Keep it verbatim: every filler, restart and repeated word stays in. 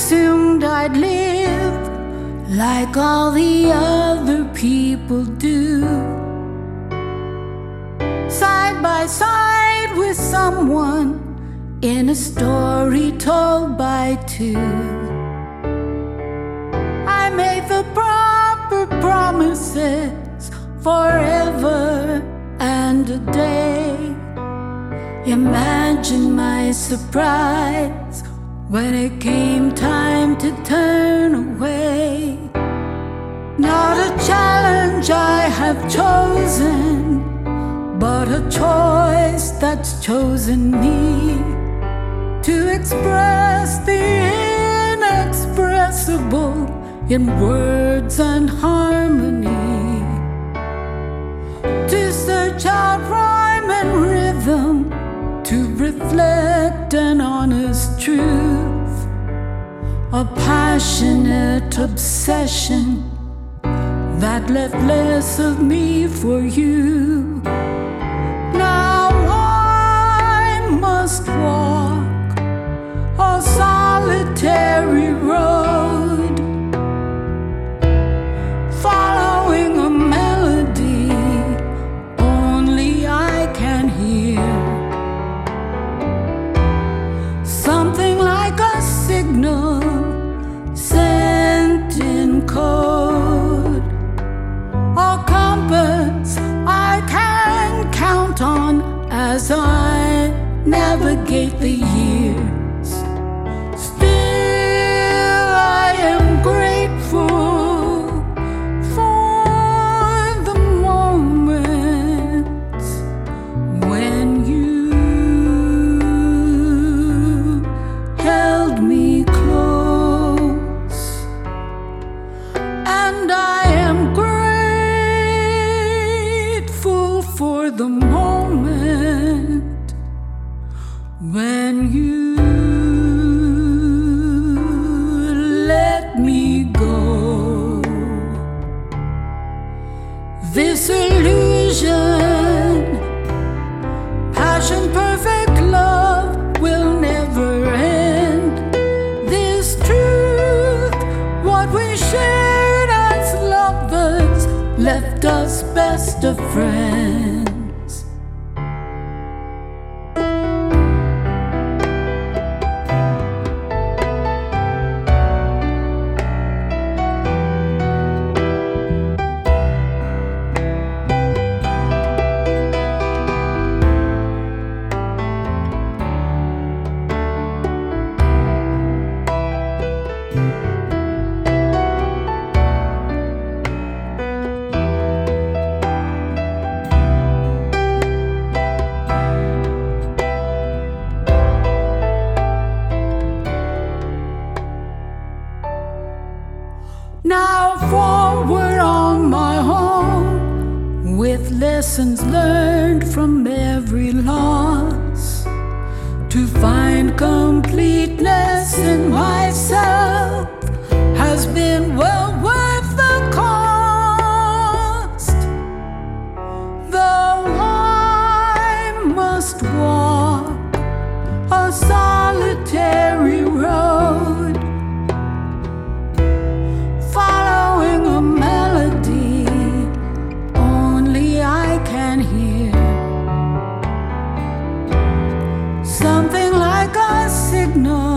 assumed I'd live like all the other people do, side by side with someone in a story told by two. I made the proper promises forever and a day. Imagine my surprise when it came time to turn away. Not a challenge I have chosen, but a choice that's chosen me to express the inexpressible in words and harmony, to search out rhyme and rhythm, to reflect an honest truth, a passionate obsession that left less of me for you. Now I must walk a solitary road, following a melody only I can hear, something like a signal sent in code, a compass I can count on as I navigate the years. Still I am grateful for the moments when you held me close, and I am grateful for the moment when you let me go. This illusion, passion, perfect love will never end. This truth, what we shared as lovers, left us best of friends. Now forward on my home, with lessons learned from every loss, to find completeness in myself has been well worth the cost. Though I must walk a solitary road, following a melody only I can hear, something like a signal